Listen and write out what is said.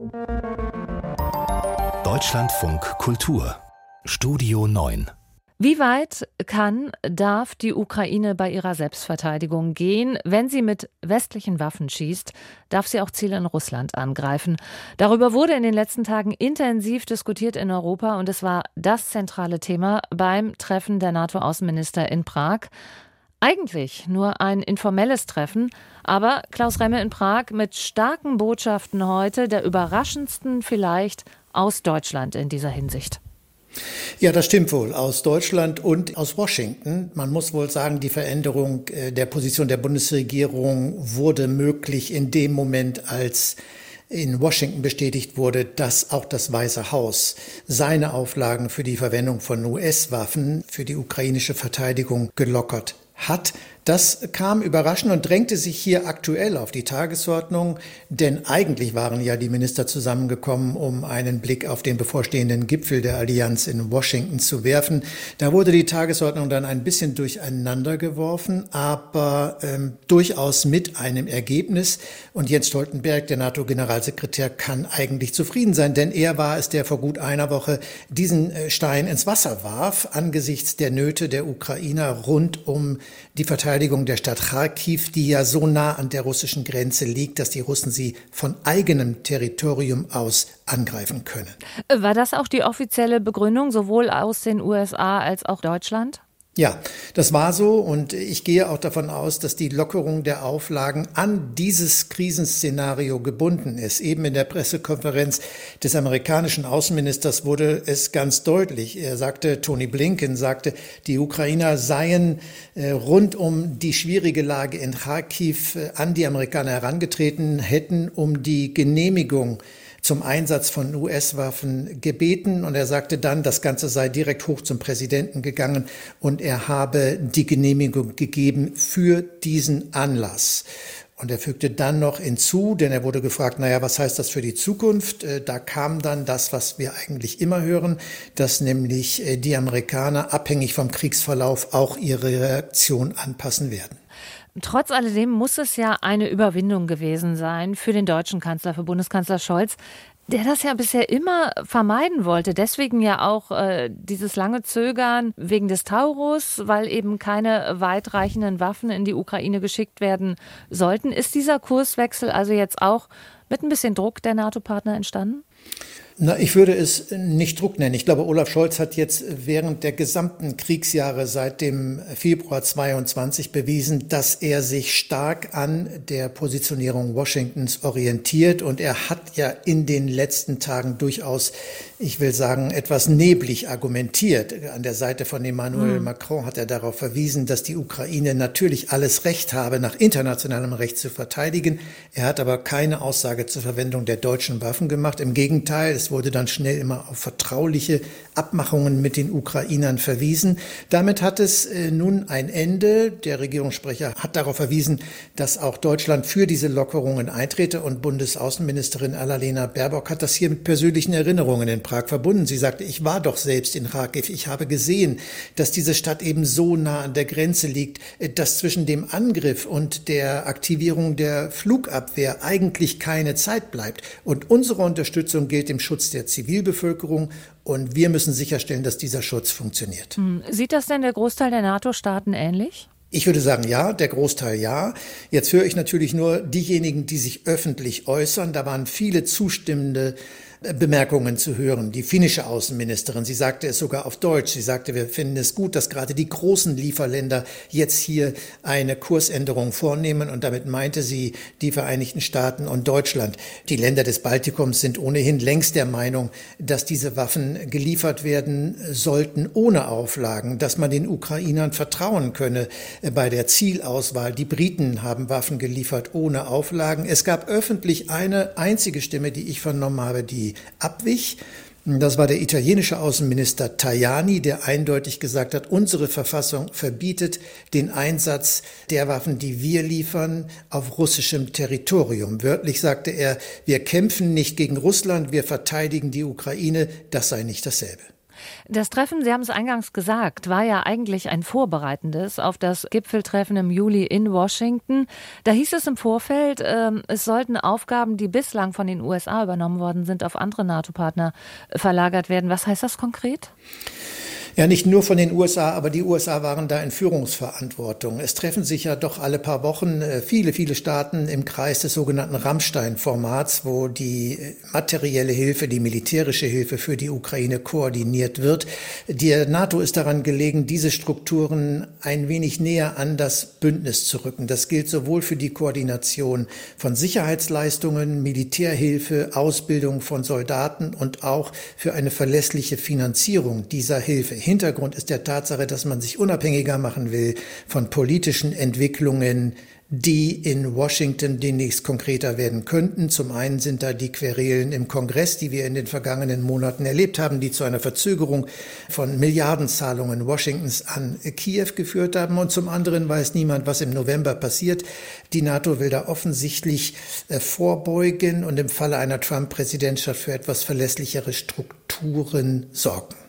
Deutschlandfunk Kultur Studio 9. Wie weit darf die Ukraine bei ihrer Selbstverteidigung gehen? Wenn sie mit westlichen Waffen schießt, darf sie auch Ziele in Russland angreifen. Darüber wurde in den letzten Tagen intensiv diskutiert in Europa und es war das zentrale Thema beim Treffen der NATO-Außenminister in Prag. Eigentlich nur ein informelles Treffen, aber Klaus Remme in Prag mit starken Botschaften heute, der überraschendsten vielleicht aus Deutschland in dieser Hinsicht. Ja, das stimmt wohl. Aus Deutschland und aus Washington. Man muss wohl sagen, die Veränderung der Position der Bundesregierung wurde möglich in dem Moment, als in Washington bestätigt wurde, dass auch das Weiße Haus seine Auflagen für die Verwendung von US-Waffen für die ukrainische Verteidigung gelockert hat. Das kam überraschend und drängte sich hier aktuell auf die Tagesordnung, denn eigentlich waren ja die Minister zusammengekommen, um einen Blick auf den bevorstehenden Gipfel der Allianz in Washington zu werfen. Da wurde die Tagesordnung dann ein bisschen durcheinander geworfen, aber durchaus mit einem Ergebnis. Und Jens Stoltenberg, der NATO-Generalsekretär, kann eigentlich zufrieden sein, denn er war es, der vor gut einer Woche diesen Stein ins Wasser warf, angesichts der Nöte der Ukrainer rund um die Verteidigung der Stadt Charkiw, die ja so nah an der russischen Grenze liegt, dass die Russen sie von eigenem Territorium aus angreifen können. War das auch die offizielle Begründung, sowohl aus den USA als auch Deutschland? Ja, das war so und ich gehe auch davon aus, dass die Lockerung der Auflagen an dieses Krisenszenario gebunden ist. Eben in der Pressekonferenz des amerikanischen Außenministers wurde es ganz deutlich. Tony Blinken sagte, die Ukrainer seien rund um die schwierige Lage in Charkiw an die Amerikaner herangetreten, hätten um die Genehmigung zum Einsatz von US-Waffen gebeten. Und er sagte dann, das Ganze sei direkt hoch zum Präsidenten gegangen und er habe die Genehmigung gegeben für diesen Anlass. Und er fügte dann noch hinzu, denn er wurde gefragt, was heißt das für die Zukunft? Da kam dann das, was wir eigentlich immer hören, dass nämlich die Amerikaner abhängig vom Kriegsverlauf auch ihre Reaktion anpassen werden. Trotz alledem muss es ja eine Überwindung gewesen sein für den deutschen Kanzler, für Bundeskanzler Scholz, der das ja bisher immer vermeiden wollte. Deswegen ja auch dieses lange Zögern wegen des Taurus, weil eben keine weitreichenden Waffen in die Ukraine geschickt werden sollten. Ist dieser Kurswechsel also jetzt auch mit ein bisschen Druck der NATO-Partner entstanden? Ich würde es nicht Druck nennen. Ich glaube, Olaf Scholz hat jetzt während der gesamten Kriegsjahre seit dem Februar 22 bewiesen, dass er sich stark an der Positionierung Washingtons orientiert. Und er hat ja in den letzten Tagen durchaus, ich will sagen, etwas neblig argumentiert. An der Seite von Emmanuel Macron hat er darauf verwiesen, dass die Ukraine natürlich alles Recht habe, nach internationalem Recht zu verteidigen. Er hat aber keine Aussage zur Verwendung der deutschen Waffen gemacht. Im Gegenteil, es wurde dann schnell immer auf vertrauliche Abmachungen mit den Ukrainern verwiesen. Damit hat es nun ein Ende. Der Regierungssprecher hat darauf verwiesen, dass auch Deutschland für diese Lockerungen eintrete. Und Bundesaußenministerin Annalena Baerbock hat das hier mit persönlichen Erinnerungen in Prag verbunden. Sie sagte, ich war doch selbst in Charkiw. Ich habe gesehen, dass diese Stadt eben so nah an der Grenze liegt, dass zwischen dem Angriff und der Aktivierung der Flugabwehr eigentlich keine Zeit bleibt. Und unsere Unterstützung gilt dem Schutz der Zivilbevölkerung und wir müssen sicherstellen, dass dieser Schutz funktioniert. Sieht das denn der Großteil der NATO-Staaten ähnlich? Ich würde sagen, ja, der Großteil ja. Jetzt höre ich natürlich nur diejenigen, die sich öffentlich äußern. Da waren viele zustimmende Bemerkungen zu hören. Die finnische Außenministerin, sie sagte es sogar auf Deutsch. Sie sagte, wir finden es gut, dass gerade die großen Lieferländer jetzt hier eine Kursänderung vornehmen. Und damit meinte sie die Vereinigten Staaten und Deutschland. Die Länder des Baltikums sind ohnehin längst der Meinung, dass diese Waffen geliefert werden sollten ohne Auflagen, dass man den Ukrainern vertrauen könne bei der Zielauswahl. Die Briten haben Waffen geliefert ohne Auflagen. Es gab öffentlich eine einzige Stimme, die ich vernommen habe, die abwich. Das war der italienische Außenminister Tajani, der eindeutig gesagt hat, unsere Verfassung verbietet den Einsatz der Waffen, die wir liefern, auf russischem Territorium. Wörtlich sagte er, wir kämpfen nicht gegen Russland, wir verteidigen die Ukraine, das sei nicht dasselbe. Das Treffen, Sie haben es eingangs gesagt, war ja eigentlich ein vorbereitendes auf das Gipfeltreffen im Juli in Washington. Da hieß es im Vorfeld, es sollten Aufgaben, die bislang von den USA übernommen worden sind, auf andere NATO-Partner verlagert werden. Was heißt das konkret? Ja, nicht nur von den USA, aber die USA waren da in Führungsverantwortung. Es treffen sich ja doch alle paar Wochen viele Staaten im Kreis des sogenannten Rammstein-Formats, wo die materielle Hilfe, die militärische Hilfe für die Ukraine koordiniert wird. Der NATO ist daran gelegen, diese Strukturen ein wenig näher an das Bündnis zu rücken. Das gilt sowohl für die Koordination von Sicherheitsleistungen, Militärhilfe, Ausbildung von Soldaten und auch für eine verlässliche Finanzierung dieser Hilfe. Hintergrund ist der Tatsache, dass man sich unabhängiger machen will von politischen Entwicklungen, die in Washington demnächst konkreter werden könnten. Zum einen sind da die Querelen im Kongress, die wir in den vergangenen Monaten erlebt haben, die zu einer Verzögerung von Milliardenzahlungen Washingtons an Kiew geführt haben. Und zum anderen weiß niemand, was im November passiert. Die NATO will da offensichtlich vorbeugen und im Falle einer Trump-Präsidentschaft für etwas verlässlichere Strukturen sorgen.